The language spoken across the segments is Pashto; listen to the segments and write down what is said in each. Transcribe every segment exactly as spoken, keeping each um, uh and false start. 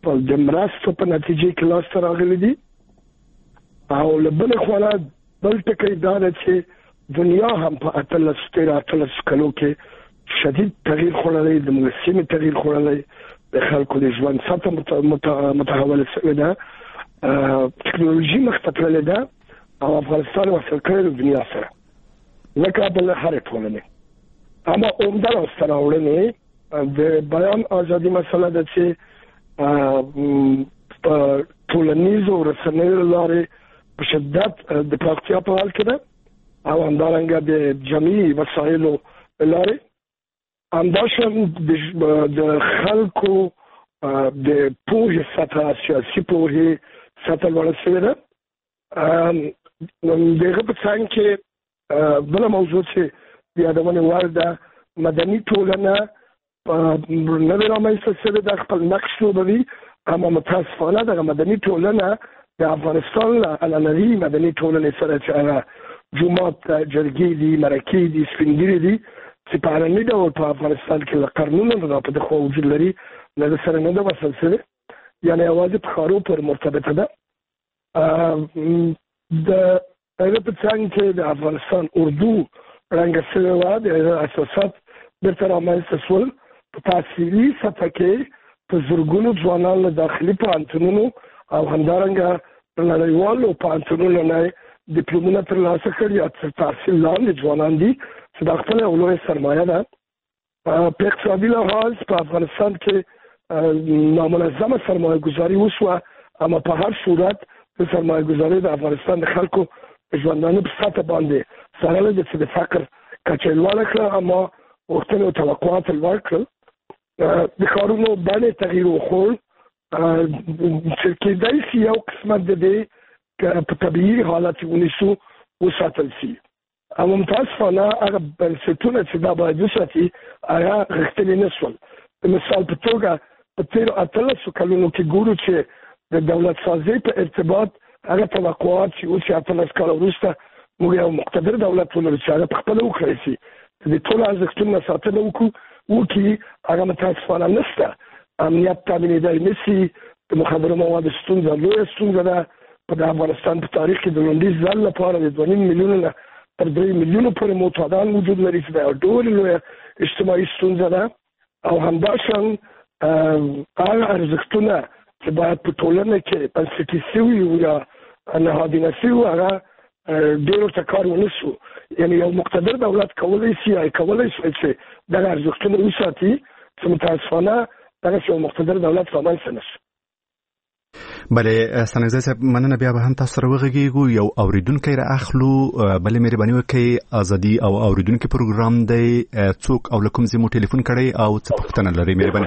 د مرستو په نتیجې کې لاسته راغلي دي. او له بلې خوا نه بل ټکی دا ده چې دنیا هم په اتلس تېره اتلس کلو کې شدید تغییر خوړلی، د موږ سیمې تغییر خوړلی، د خلکو د ژوند سطحه متحوله شوې ده، ټکنالوژي مخته تللې ده او افغانستان وصل کړی د دنیا سره لکه بل هرې ټولنې. اما عمده لاسته راوړنې د بیان ازادي مسله ده چې په ټولنیزو رسنیو له لارې په شدت د پراختیا په حال کې ده او همدارنګه د جمعي وسایلو له لارې. همداشان د خلکو د پوهې سطحه، سیاسي پوهې سطحه لوړه شوې ده. د هغه په څنګ کې بله موضوع چې د یادونې وړ ده، مدني ټولنه نوې رامنځته شوې ده، خپل نقش لوبوي. اما متاسفانه دغه مدني ټولنه د افغانستان له عنعنوي مدني ټولنې سره چې هغه جومات جرګې دي، مرکې دي، سپین ږیري دي چې په عنعنوي ډول په افغانستان کې له قرنونو نه په دخوا وجود لري، له ده سره نه ده وصل شوې، یعنې یوازې په ښارو پورې مرتبطه ده. د هغه په څنګ کې د افغانستان اردو ړنګه شوې وه، د هغه اساسات بېرته رامنځته شول. په تحصیلي سطحه کې په زرګونو ځوانان له داخلي پوهنتونونو او همدارنګه له نړیوالو پوهنتونونو نه ډیپلومونه ترلاسه کړي یا تر تحصیل لاندې ځوانان دي چې دا خپله یو لویه سرمایه ده. په اقتصادي لحاظ په افغانستان کې نامنظمه سرمایه ګذاري وشوه، اما په هر صورت د سرمایه ګذاري د افغانستان د خلکو په ژوندانه په سطحه باندې سره ده چې د فقر کچه یې لوړه کړه، اما غوښتنې او توقعات یې لوړ کړل. د ښارونو بڼې تغییر وښود چې کېدای شي یو قسمت د دې په طبیعي حالت ونیسو وساتل شي. اما متاسفانه هغه بنسټونه چې دا باید وساتي هغه غښتلي نه شول. د مثال په توګه په تېرو اتلسو کلونو کې ګورو چې د دولت سازۍ په ارتباط هغه توقعات چې اوس اتلس کاله وروسته موږ یو مقتدر دولت ولرو چې هغه پخپله وکړی شي د ټولو ارزښتونو ساتنه وکړو وکړي، هغه متاسفانه نشته. امنیت تامینېدی نه شي. د مخدرو موادو ستونزه لویه ستونزه ده. په د افغانستان په تاریخ کې د لومړي ځل لپاره د دوه نیم میلیونو نه تر درې میلیونو پورې معتادان وجود لري چې دا یوه ډېرې لویه اجتماعي ستونزه ده. او همداشان هغه ارزښتونه چې باید په ټولنه کې بنسټي شوي وو یا نهادینه شوي وو هغه ډېر ورته کار ونه شو. یعنې یو مقتدر دولت کولی شي یا کولی شي چې دغه ارزښتونه وساتي چې متاسفانه دغسې یو مقتدر دولت رامنځته نه شي. بله ستانکزی صاحب مننه. بیا به هم تاسو سره وغږیږو. یو اوریدونکی را اخلو. بله مهرباني وکړئ. ازادي او اوریدونکي پروګرام دی. څوک او له کوم ځای مو ټلیفون کړی او څه پوښتنه لرئ؟ مهرباني.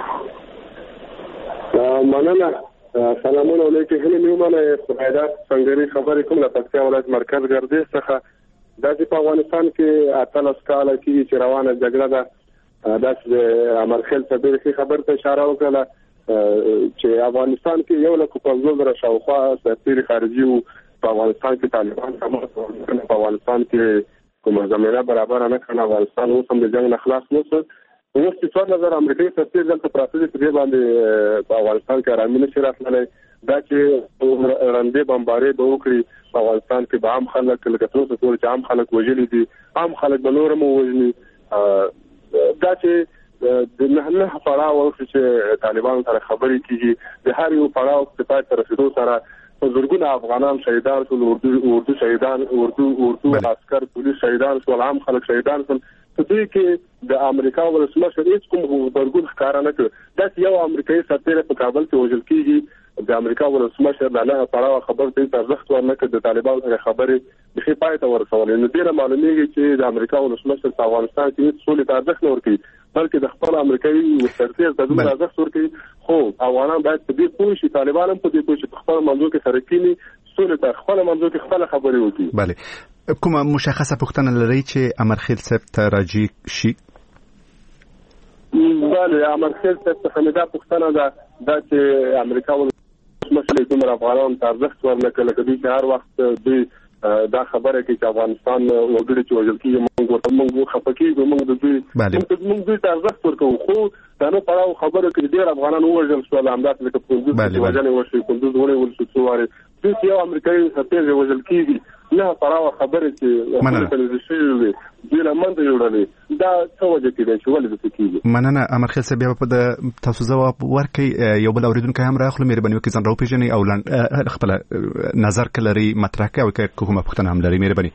مننه. سلامونه علیکم. هیله مې ومنه خدایدا څنګه خبرې کوم له پکتیا ولایت مرکز ګردیز څخه. دا چې په افغانستان کې اتلس کاله کېږي چې روانه جګړه ده، داسې د امرخیل څخه ډېرې ښې خبرې ته اشاره وکړله چې افغانستان کې یو لک پنځوس زره شاوخوا سرتېري خارجي وو. په افغانستان کې طالبان په افغانستان کې کومه زمینه برابره نه کړه. افغانستان اوس هم د جنګ نه خلاص نه شو. اوس چې څوار نظر امریکایي سرتېري دلته پراته دي، په دې باندې په افغانستان کې ارامي نشي راتللی. دا چې رندې بمبارې به وکړي په افغانستان کې به عام خلک لکه تر اوسه پورې چې عام خلک وژلي دي، عام خلک به نور هم ووژني. دا چې د نه نه پړاو وکړي چې طالبانو سره خبرې کېږي، د هر یو پړاو په پای ته رسېدو سره په زرګونه افغانان شهیدان شول، اردو اردو شهیدان اردو اردو عسکر پولیس شهیدان شول، عام خلک شهیدان شول. په دې کې د امریکا ولسمشر هیڅ کوم غبرګون ښکاره نه کړ. داسې یو امریکایي سرتېری په کابل کې وژل کېږي، د امریکا ولسمشر د نه پړاو خبرو ته ارزښت ورنکړ، د طالبانو سره خبرې بېخي پای ته ورسولې. نو ډېره معلومېږي چې د امریکا ولسمشر په افغانستان کې هېڅ سولې ته ارزښت نه ورکوي، بلکې د خپل امریکایي سرتېر ته دومره ارزښت ورکوي. خو افغانان باید په دې پوه شي، طالبان هم په دې پوه شي، په خپل منځو کې سره کښېني، سولې ته خپل منځو کې خپله خبرې وکړي. بله. کومه مشخصه پوښتنه لرئ چې امرخیل صاحب ته راجع شي؟ بله، امرخیل صاحب څخه مې دا پوښتنه ده دا چې امریکا ولسمشر دومره افغانانو ته ارزښت ورنکړ، لکه دوی چې هر وخت دوی دا خبره کې چې افغانستان وګړي چې وژل کېږي موږ ورته موږ خفه کېږو موږ د دوی موږ دوی ته ارزښت ورکوو خو دا نو پړاو خبره کې ډېر افغانان ووژل شول همداسې لکه کندوز کې وژنې وشوې کندوز ونیول شو څو وارې دوی چې یو امریکایي سرتېری وژل کېږي نه پړاو خبره چې امریکایي شوي وي دوی له منځه یوړلې دا څه وجه کېدی چې ولې داسې کېږي مننه امرخیل صاحب بیا په د تاسو ځواب ورکړئ یو بل اورېدونکی هم راخلو مهرباني وکړئ ځان راوپېژنئ او خپله نظر که لري مطرح کړئ او که کومه پوښتنه هم لري مهرباني.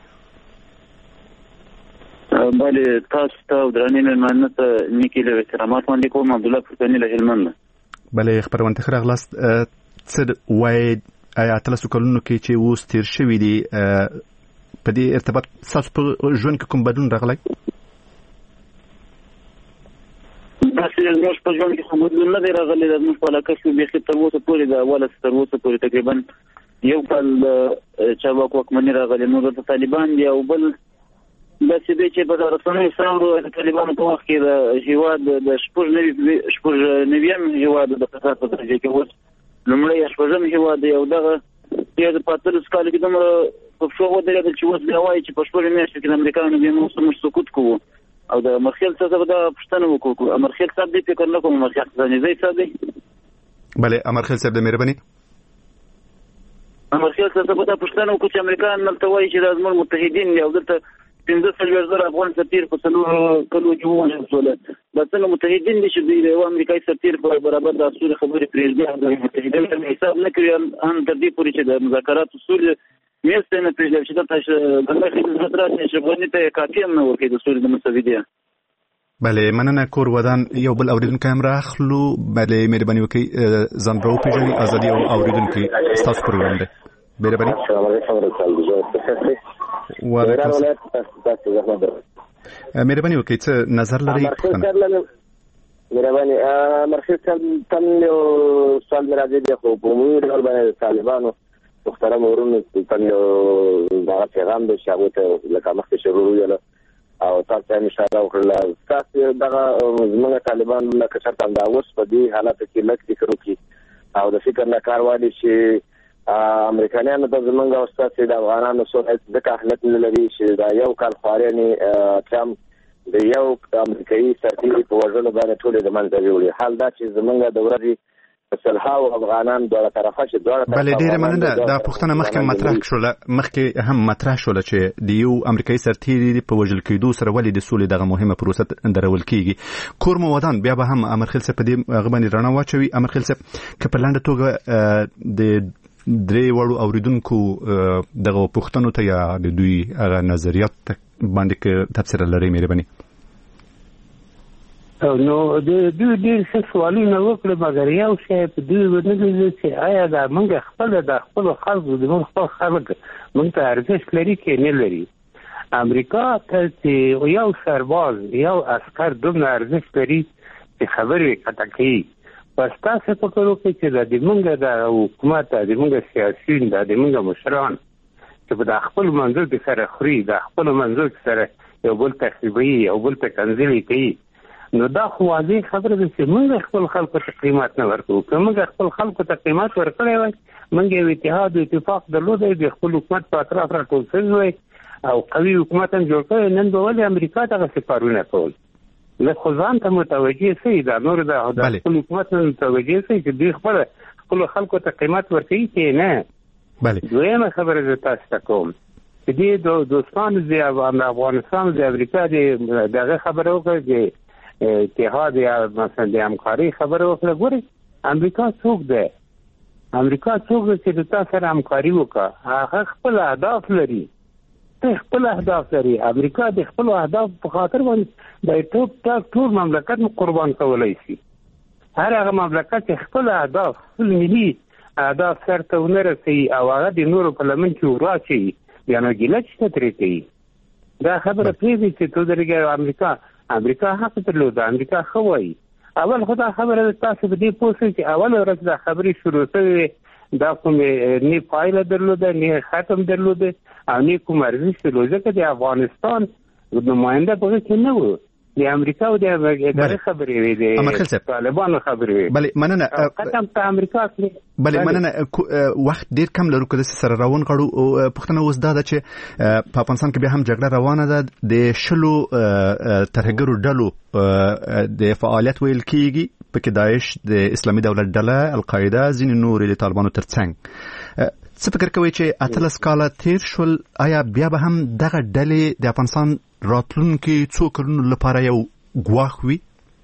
بله تاسو ته او درنې مېلمانه ته نیکې له احترامات وړاندې کوم. عبدالله پښتني له هلمند. بله خپرونې ته ښه راغلاست. څه وایي آیا اتلسو کلونو کې چې اوس تېر شوي دي په دې ارتباط ستاسو په ژوند کې کوم بدلون راغلی؟ داسې زموږ په ژوند کې کوم بدلون نه دی راغلی. زموږ په علاقه کې بیخي تر اوسه پورې د اوله تر اوسه پورې تقریبا یو کال چارواکو واکمني راغلې نو دلته طالبان دي او بل داسې دی چې په رسنیو څاورو د طالبانو په وخت کې د هېواد د شپږ نوي شپږ نویم هېواد د فساد په درجه کې اوس لومړی شپږم هېواد دی او دغه بیا د په اتلسو کالو کې دومره په پښو ودرېدل چې اوس بیا وایي چې په شپږو میاشتو کې د امریکایانو بیا موږ سقوط کوو او د امرخیل صاحب به دا پوښتنه وکړو. امرخیل صاحب دې فکر نه کوم امرخیل ځانیزی صاحب دی. بله امرخیل صاحب د مهرباني امرخیل صاحب به دا پوښتنه وکړو چې امریکایان دلته وایي چې دا زموږ متحدین دي او دلته پنځه څلوېښت زره افغان سرتېر په څلورو کلو کې ووژل شول. دا څنګه متحدین دي چې دوی د یو امریکایي سرتېر په برابر د اصولو خبرې پرېږدي او د متحدینو حساب نه کوي هم تر دې پورې چې د مذاکرات اصول میز ته نه پرېږدي چې دلته ګندهې نسبت راشي چې افغاني ته یې کاپي هم نه ورکوي د سولې د مسودې. بله مننه. کور ودان یو بل اورېدونکی هم راخلو. بله مهرباني وکړئ ځان راوپېژنئ. ازادي او اورېدونکي ستاسو پروګرام دی. مهرباني. السلام علیکم. مهرباني وکړئ څه نظر لرئ؟ مهرباني مرشد تم یو سوال مې راځي دی خو په عمومي ډول باندې طالبانو محترم ورونو تم یو دغه پیغام دی چې هغوی ته لکه مخکې شروع ویله او تاسو هم اشاره وکړله ستاسو دغه زموږ طالبان لکه چېرته همدا اوس په دې حالاتو کې لږ فکر وکړي او د فکر نه کار واخلي چې امریکایانو ته زمونږ او ستاسو د افغانانو سره ځکه اهمیت نه لري چې دا یو کال خوارانې ټرمپ د یو امریکایي سرتېري په وژلو باندې ټولې د منځه یوړي. حال دا چې زمونږ د ورځې په سلهاوو افغانان دواړه طرفه چې دواړه طرفه بله ډېره مننه. دا پوښتنه مخکې مطرح شوله مخکې هم مطرح شوله چې د یو امریکایي سرتېري په وژل کېدو سره ولې د سولې دغه مهمه پروسه درول کېږي. کور مو ودان بیا به هم امرخیل صاحب په دې هغه باندې رڼا واچوي. امرخیل صاحب که په لنډه توګه د درې وړو اوریدونکو دغه پوښتنو ته یا د دوی هغه نظریات باندې که تبصره لرئ مهرباني. نو د دوی ډېر ښه سوالونه وکړل مګر یو شی په دوی ونه لیدل چې آیا دا موږ خپله د خپلو خلکو زموږ خپل خلک موږ ته ارزښت لري که نه لري. امریکا ته چې یو سرباز یو عسکر دومره ارزښت لري چې خبرې قطع کوي. بس تاسو فکر وکړئ چې د موږ د حکومت د موږ سیاسیون د موږ مشران چې په د خپل منځو کې سره خوري د خپل منځو کې سره یو بل تخریبوي یو بل ته کنځلې کوي نو دا خو واضح خبره ده چې موږ خپل خلکو ته قیمت نه ورکوو. که موږ خپل خلکو ته قیمت ورکړی وای موږ یو اتحاد او اتفاق درلودی د خپل حکومت په اطراف راټول شوي وای او قوي حکومت هم جوړ کړی. نن به ولې امریکا دغسې کارونه کول؟ لږ خو ځان ته متوجه سئ دا نور د خپل حکومت نه متوجه سئ چې دوی خپله خپلو خلکو ته قیمت ورکوي چې نه. دویمه خبره زه تاسو ته کوم چې دې دوستانو د افغانستان د امریکا د دغه خبره وکړه چې اتحاد یا مثلا د همکارۍ خبره وکړه. ګورئ امریکا څوک دی؟ امریکا څوک دی چې د تا سره همکاري وکړه؟ هغه خپل اهداف لري خپل اهداف لري. امریکا د خپل اهداف په خاطر باندې د ټوپ ټاک ټول مملکت قربان کولای شي. هر هغه مملکت چې خپل اهداف خپل ملي اهداف سرته ونه رسوي او هغه د نورو په لمن کې وراچوي بیا نو ګیله چې ترې کوي. دا خبره پرېږدي چې تو درېږه امریکا امریکا حق درلوده امریکا ښه وایي. اول خو دا خبره تاسو په دې پوه شئ چې اول ورځ دا خبرې شروع شوې دا کوم نه پایله درلوده نه ختم درلوده او نه کوم ارزښت درلوده. ځکه د افغانستان نماینده په هغې کې نه و. د امریکا او د ادارې خبرې وي د طالبانو خبرې وي. بله مننه. قسم په امریکا کې بله مننه. وخت ډیر کم لرو که داسې سره روان غواړو. پوښتنه اوس دا ده چې په افغانستان کې بیا هم جګړه روانه ده. د شلو ترهګرو ډلو د فعالیت ویل کېږي، پکې داعش، د اسلامي دولت ډله، القاعده، ځینې نورې د طالبانو ترڅنګ. څه فکر کوئ چې اتلس کاله تیر شول، آیا بیا به هم دغه ډلې د افغانستان راتلونکي څو کلونو لپاره یو ګواښ وي؟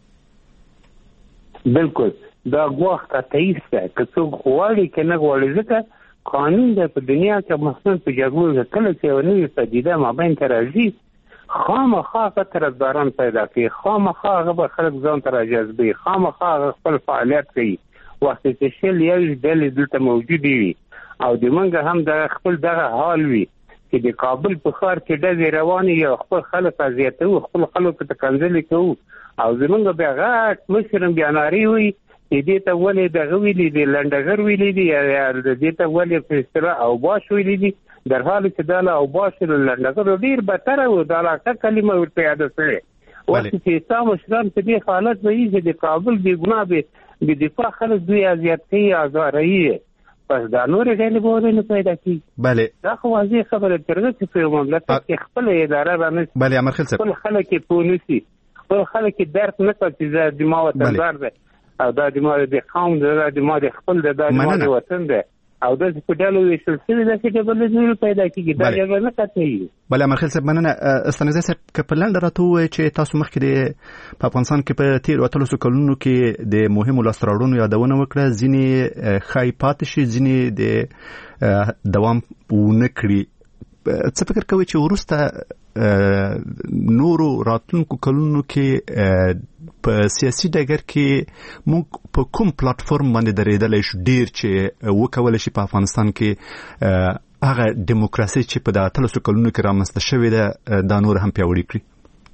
بالکل دا ګواښ قطعي دی، که څوک غواړي که نه غواړي، ځکه قانون دی په دنیا کې، مخصوصا په جګړو کې کله چې یوه نوې پدیده مابین ته راځي خامخا هغه طرفداران پیدا کوي، خامخا هغه به خلک ځان ته راجذبوي، خامخا هغه خپل فعالیت کوي. وخت چې شل یویشت ډلې دلته موجودې وي او د منګه هم د خپل دغه حال وي چې د کابل په ښار کې ډزې روانې یا خپل خلک اذیتوي، خپل خلکو ته کنځلې کوو، او زمونږ بیا غټ مشر بیا نارې وي چې دې ته ولې دغه ویلي دي، لنډغر ویلي دي، یا دې ته ولې په اصطلاح اوباش ویلي دي، در حال چې دا له اوباش لنډغر ډېر بدتره و، دا علاقه کلمه ورته یاده شوې. وخت چې ستا مشران په دې حالت به وي چې د کابل بې ګناه بې دفاع خلک دوی اذیت کوي، ازاروي، پس دا نورې ډلې به ولې نه پیدا کېږي؟ بله دا خو واضح خبره ترغه چې په یو مملکت کې خپله اداره رانشي، بله امرخیل صاحب، خپل خلک یې پوه نشي، خپل خلک یې درک نه کړي چې دا زما وطندار دی او دا زما د قوم دی، دا زما د خپل دی، دا زما د وطن دی، او داسې په ډلو ویشل شوي داسې ډلې نه پیدا کېږي، دا جګړه نه قطعي. بله امرخیل صاحب مننه. ستانکزی صاحب که په لنډه راته ووایئ چې تاسو مخکې د په افغانستان کې په تېرو اتلسو کلونو کې د مهمو لاسته راوړنو یادونه وکړه، ځینې ښایي پاتې شي، ځینې د دوام ونه کړي. څه فکر کوئ چې وروسته نورو راتلونکو کلونو کې په سیاسي ډګر کې موږ په کوم پلاټفورم باندې درېدلی شو ډېر چې وکولی شي په افغانستان کې هغه دیموکراسي چې په د اتلسو کلونو کې رامنځته شوې ده دا نور هم پیاوړې کړي؟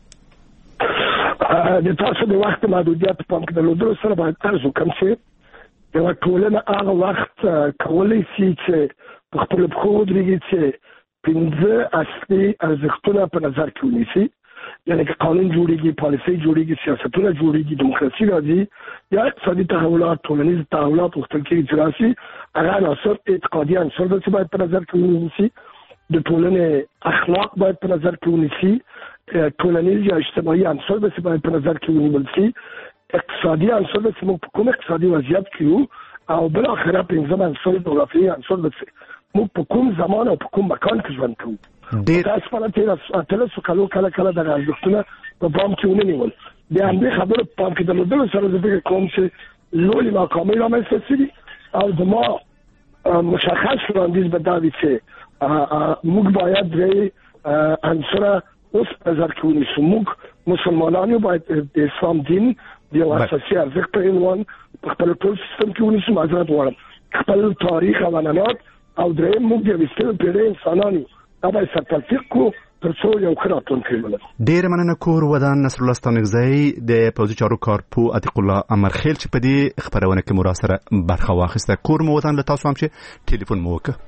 د تاسو د وخت محدودیت په پام کې درلودلو سره باید عرض وکړم چې یوه ټولنه هغه وخت کولی شي چې په خپلو پښو ودرېږي چې پنځه اصلي ارزښتونه په نظر کې ونیسي، یعنې که قانون جوړېږي، پالیسۍ جوړېږي، سیاستونه جوړېږي، دیموکراسي راځي، یا اقتصادي تحولات، ټولنیز تحولات غوښتل کېږي چې راشي، هغه عناصر اعتقادي عنصر ده چې باید په نظر کې ونیسي، د ټولنې اخلاق باید په نظر کې ونیسي، ټولنیز یا اجتماعي عنصر ده چې باید په نظر کې ونیول شي، اقتصادي عنصر ده چې موږ په کوم اقتصادي وضعیت کې یو، او بالاخره پنځم عنصر جغرافیایي عنصر ده چې موږ په کوم زمان او په کوم مکان کې ژوند کوو. متاسفانه تېره اتلسو کلو کله کله دغه ارزښتونه په پام کې ونه نیول. د همدې خبرو په پام کې درلودلو سره زه فکر کوم چې لویې ناکامۍ رامنځته شوي او زما مشخص وړاندیز به دا وي چې موږ باید درې عنصره اوس په نظر کې ونیسو. موږ مسلمانان یو، باید د اسلام دین د یو اساسي ارزښت په عنوان په خپل ټول سیستم کې ونیسو، معذرت غواړم، خپل تاریخ او عنعنات، او درېیم موږ د یوې سترې پیړۍ انسانان یو، دا باید سره تلفیق کړو تر څو یو ښه راتلونکی ولرو. ډېره مننه. کور ودان نصرالله ستانکزی د پوځي چارو کارپو عتیق الله امرخیل چې په دې خپرونه کې مو راسره برخه واخیسته. کور مو ودان له تاسو هم چې ټلیفون مو وکړه.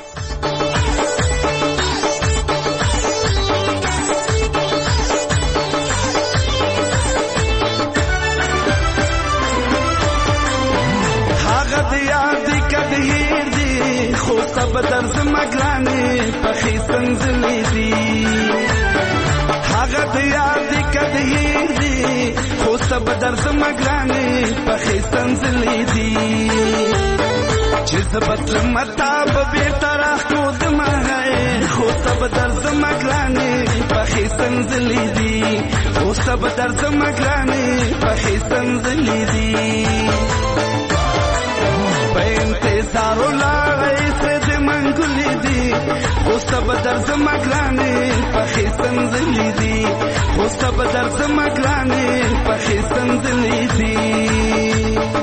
بدر زمګلانې پخې سنځلې دي، هغه د یاد کده هیر دي، خو سب بدر زمګلانې پخې سنځلې دي، چې زبت متاب به طرح کو دمه، خو سب بدر زمګلانې پخې سنځلې دي، خو سب بدر زمګلانې پخې سنځلې دي، په انتظار لاړې منګلې دي، خو سب در زمګلانې پخې سنځلې دي، خو سب در زمګلانې پخې سنځلې دي.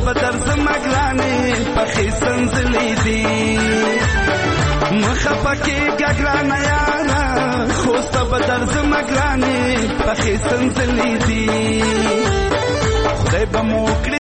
بدر زمګرانې پخې سنزلې دي مخفکه ګګرانه یارا خوست بدر زمګرانې پخې سنزلې دي خدای به مو